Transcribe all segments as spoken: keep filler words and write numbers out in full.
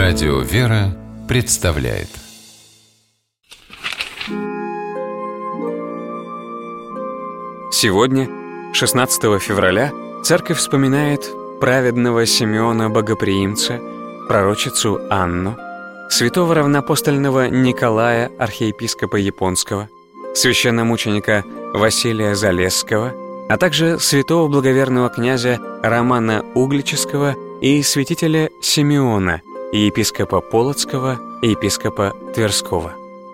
Радио «Вера» представляет. Сегодня, шестнадцатого февраля, Церковь вспоминает праведного Симеона Богоприимца, пророчицу Анну, святого равноапостольного Николая, архиепископа Японского, священномученика Василия Залесского, а также святого благоверного князя Романа Углического и святителя Симеона, и епископа Полоцкого, и епископа Тверского.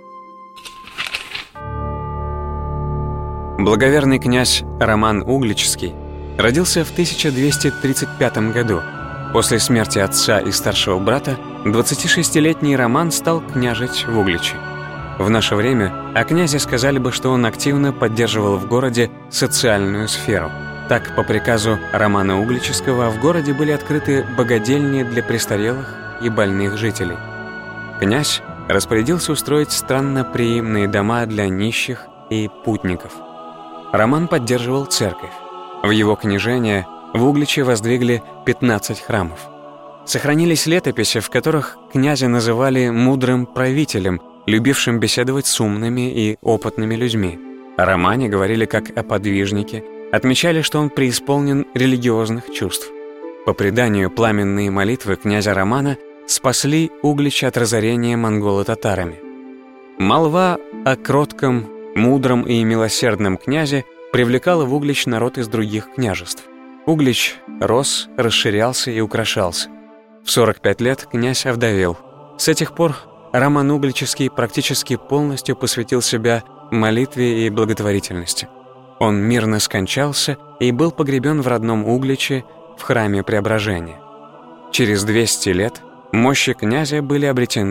Благоверный князь Роман Углический родился в тысяча двести тридцать пятом году. После смерти отца и старшего брата двадцатишестилетний Роман стал княжить в Угличе. В наше время о князе сказали бы, что он активно поддерживал в городе социальную сферу. Так, по приказу Романа Углического в городе были открыты богадельни для престарелых и больных жителей. Князь распорядился устроить странноприимные дома для нищих и путников. Роман поддерживал церковь. В его княжение в Угличе воздвигли пятнадцать храмов. Сохранились летописи, в которых князя называли мудрым правителем, любившим беседовать с умными и опытными людьми. О Романе говорили как о подвижнике, отмечали, что он преисполнен религиозных чувств. По преданию, пламенные молитвы князя Романа спасли Углич от разорения монголо-татарами. Молва о кротком, мудром и милосердном князе привлекала в Углич народ из других княжеств. Углич рос, расширялся и украшался. В сорок пять лет князь овдовел. С этих пор Роман Углический практически полностью посвятил себя молитве и благотворительности. Он мирно скончался и был погребен в родном Угличе в храме Преображения. Через двести лет мощи князя были обретены